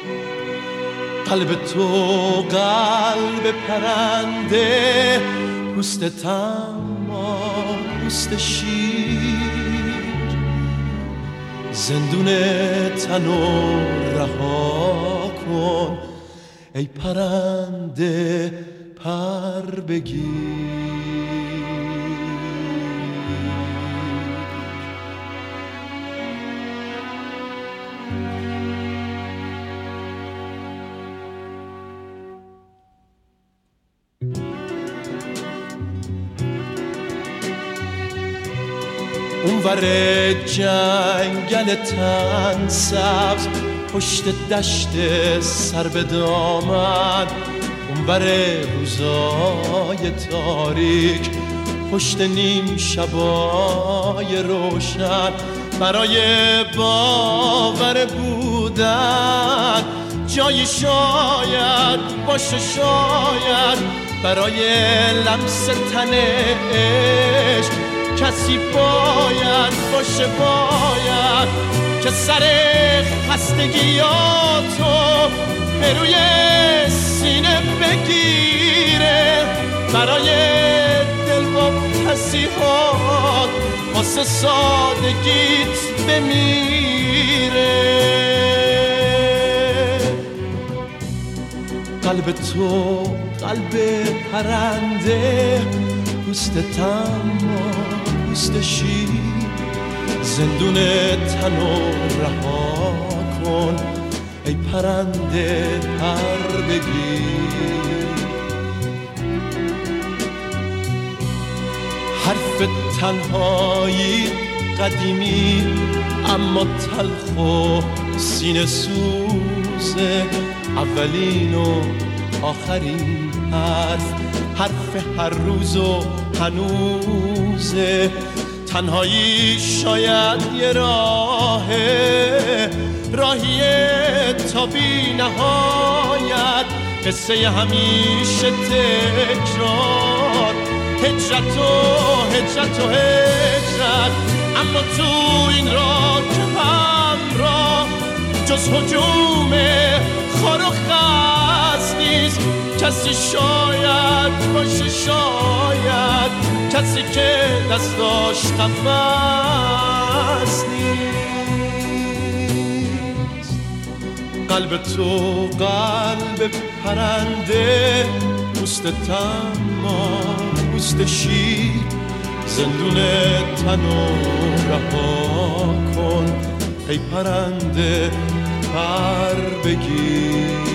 قلب تو قلب پرنده، پوست طماع پوست شیر، زندون تنو رها کن ای پرنده پر بگیر. اونور جنگل تن سبز، پشت دشت سر به دامن، اونور روزای تاریک، پشت نیم شبای روشن، برای باور بودن جایی شاید باشه، شاید برای لمس تن عشق کسی باید باشه، باید که سر خستگیاتو به روی سینه بگیره، برای دلواپسی‌هات واسه سادگیت بمیره. قلب تو قلب پرنده، پوست طماع پوست شیر، زندون تنو رها کن ای پرنده پر بگیر. حرف تنهایی قدیمی اما تلخ و سینه سوزه، اولین و آخرین حرف هر روز و هنوزه. تنهایی شاید یه راهیه تا بی نهایت، قصه همیشه تکرار، هجرت و هجرت، اما تو این راه که همراه جز هجوم خار و خس نیست کسی، شاید باشه، شاید کسی که دستاش قفس نیست. قلب تو قلب پرنده، پوست طماع پوست شیر، زندون تنو رها کن ای پرنده پر بگیر.